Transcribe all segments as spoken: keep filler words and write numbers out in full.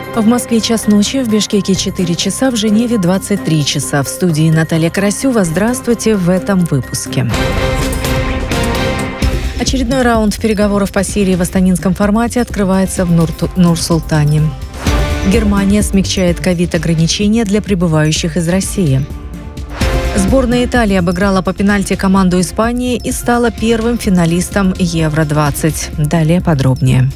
В Москве час ночи, в Бишкеке четыре часа, в Женеве двадцать три часа. В студии Наталья Карасева. Здравствуйте в этом выпуске. Очередной раунд переговоров по Сирии в астанинском формате открывается в Нур- Нур-Султане. Германия смягчает ковид-ограничения для прибывающих из России. Сборная Италии обыграла по пенальти команду Испании и стала первым финалистом Евро двадцать. Далее подробнее.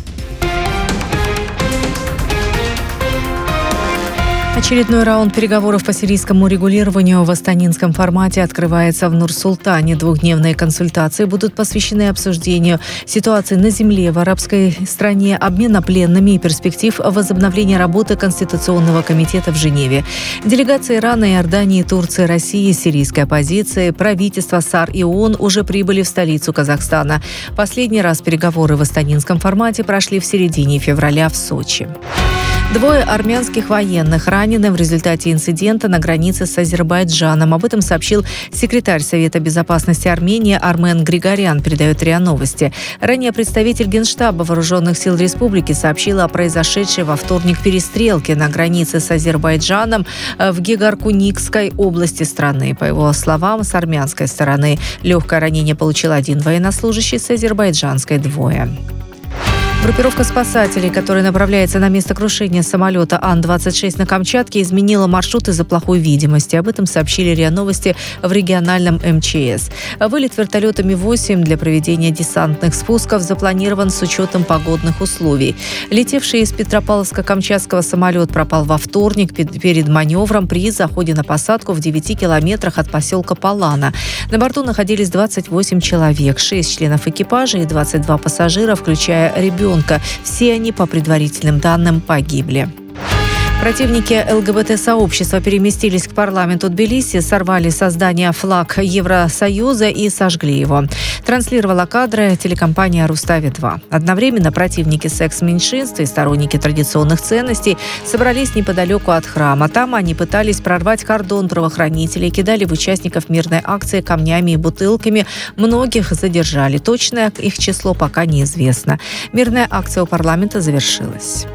Очередной раунд переговоров по сирийскому регулированию в астанинском формате открывается в Нур-Султане. Двухдневные консультации будут посвящены обсуждению ситуации на земле в арабской стране, обмена пленными и перспектив возобновления работы Конституционного комитета в Женеве. Делегации Ирана, Иордании, Турции, России, сирийской оппозиции, правительства САР и ООН уже прибыли в столицу Казахстана. Последний раз переговоры в астанинском формате прошли в середине февраля в Сочи. Двое армянских военных ранены в результате инцидента на границе с Азербайджаном. Об этом сообщил секретарь Совета безопасности Армении Армен Григорян, передает РИА Новости. Ранее представитель Генштаба Вооруженных сил Республики сообщил о произошедшей во вторник перестрелке на границе с Азербайджаном в Гегаркуникской области страны. По его словам, с армянской стороны легкое ранение получил один военнослужащий, с азербайджанской – двое. Группировка спасателей, которая направляется на место крушения самолета Ан двадцать шесть на Камчатке, изменила маршрут из-за плохой видимости. Об этом сообщили РИА Новости в региональном эм че эс. Вылет вертолета Ми восемь для проведения десантных спусков запланирован с учетом погодных условий. Летевший из Петропавловска-Камчатского самолет пропал во вторник перед маневром при заходе на посадку в девяти километрах от поселка Палана. На борту находились двадцать восемь человек, шесть членов экипажа и двадцать два пассажира, включая ребенка. Все они, по предварительным данным, погибли. Противники эл гэ бэ тэ-сообщества переместились к парламенту Тбилиси, сорвали со здания флаг Евросоюза и сожгли его. Транслировала кадры телекомпания «Рустави-два». Одновременно противники секс-меньшинств и сторонники традиционных ценностей собрались неподалеку от храма. Там они пытались прорвать кордон правоохранителей, кидали в участников мирной акции камнями и бутылками. Многих задержали. Точное их число пока неизвестно. Мирная акция у парламента завершилась.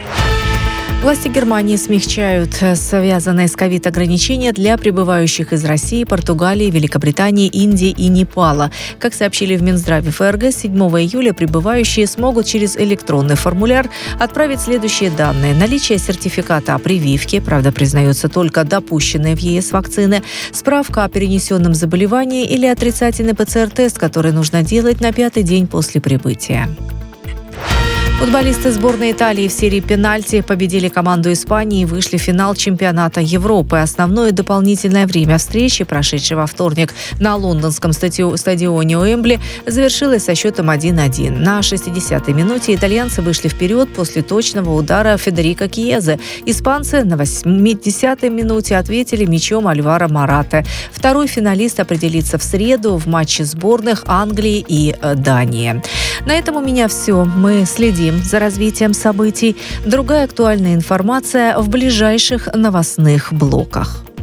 Власти Германии смягчают связанные с ковид ограничения для прибывающих из России, Португалии, Великобритании, Индии и Непала. Как сообщили в Минздраве эф эр гэ, с седьмого июля прибывающие смогут через электронный формуляр отправить следующие данные. Наличие сертификата о прививке, правда, признаются только допущенные в е эс вакцины, справка о перенесенном заболевании или отрицательный пэ цэ эр-тест, который нужно делать на пятый день после прибытия. Футболисты сборной Италии в серии пенальти победили команду Испании и вышли в финал чемпионата Европы. Основное дополнительное время встречи, прошедшей во вторник на лондонском стадионе Уэмбли, завершилось со счетом один один. На шестидесятой минуте итальянцы вышли вперед после точного удара Федерико Кьезе. Испанцы на восьмидесятой минуте ответили мячом Альваро Мората. Второй финалист определится в среду в матче сборных Англии и Дании. На этом у меня все. Мы следим за развитием событий. Другая актуальная информация в ближайших новостных блоках.